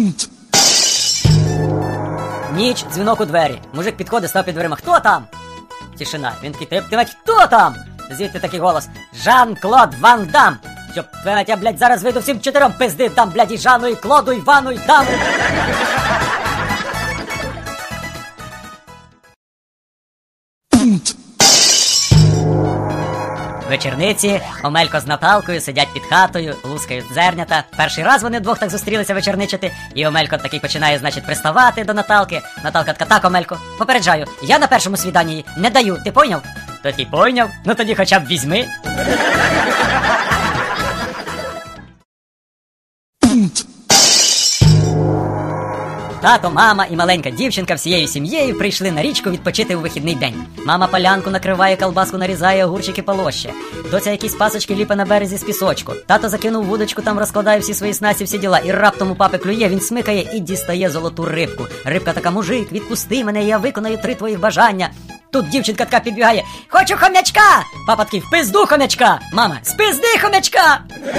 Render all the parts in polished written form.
Ніч, дзвінок у двері. Мужик підходить, став під дверима. Хто там? Тишина. Він такий, ти хто там? Звідти такий голос. Жан-Клод Ван Дам. Щоб, я, блядь, зараз вийду всім чотирьом пизди дам, блядь, і Жану, і Клоду, і Вану, і Даму. Вечорниці, Омелько з Наталкою сидять під хатою, лускають зернята. Перший раз вони вдвох так зустрілися вечорничати, і Омелько такий починає, значить, приставати до Наталки. Наталка така, так, Омелько, попереджаю, я на першому свіданні не даю, ти пойняв? Такий, пойняв? Ну тоді хоча б візьми. Тато, мама і маленька дівчинка всією сім'єю прийшли на річку відпочити у вихідний день. Мама полянку накриває, колбаску нарізає, огурчики полоще. Доця якісь пасочки ліпе на березі з пісочку. Тато закинув вудочку, там розкладає всі свої снасті, всі діла. І раптом у папи клює, він смикає і дістає золоту рибку. Рибка така, мужик, відпусти мене, я виконаю 3 твоїх бажання. Тут дівчинка така підбігає. Хочу хомячка! Папа такий, в пизду хомячка! Мама, з пизди хомячка!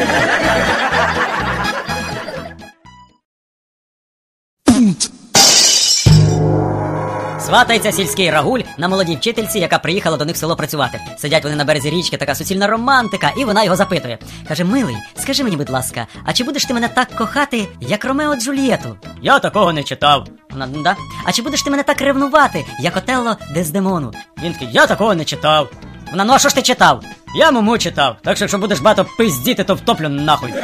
Сватається сільський рагуль на молодій вчительці, яка приїхала до них в село працювати. Сидять вони на березі річки, така суцільна романтика, і вона його запитує. Каже, милий, скажи мені, будь ласка, а чи будеш ти мене так кохати, як Ромео Джульєту? Я такого не читав. Вона, да? А чи будеш ти мене так ревнувати, як Отелло Дездемону? Він такий, я такого не читав. Вона, ну а що ж ти читав? Я Муму читав, так що якщо будеш багато пиздіти, то втоплю нахуй.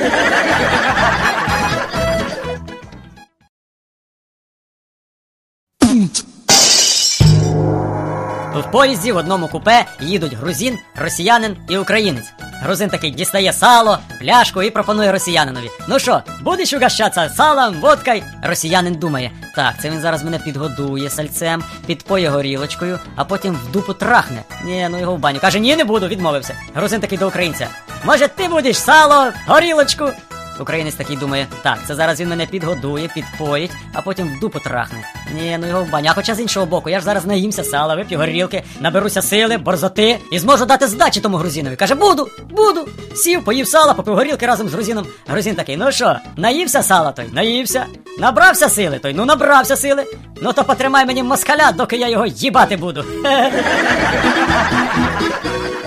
В поїзді в одному купе їдуть грузин, росіянин і українець. Грузин такий дістає сало, пляшку і пропонує росіянинові. Ну що, будеш угощатися салом, водкою? Росіянин думає, так, це він зараз мене підгодує сальцем, підпоє горілочкою, а потім в дупу трахне. Ні, ну його в баню. Каже, ні, не буду, відмовився. Грузин такий до українця. Може, ти будеш сало, горілочку? Українець такий думає, так, це зараз він мене підгодує, підпоїть, а потім в дупу трахне. Ні, ну його в баню. А хоча з іншого боку, я ж зараз наїмся сала, вип'ю горілки, наберуся сили, борзоти і зможу дати здачі тому грузинові. Каже, буду. Сів, поїв сала, попив горілки разом з грузином. Грузин такий, ну що, наївся сала той? Наївся. Набрався сили той? Ну набрався сили. Ну то потримай мені москаля, доки я його їбати буду.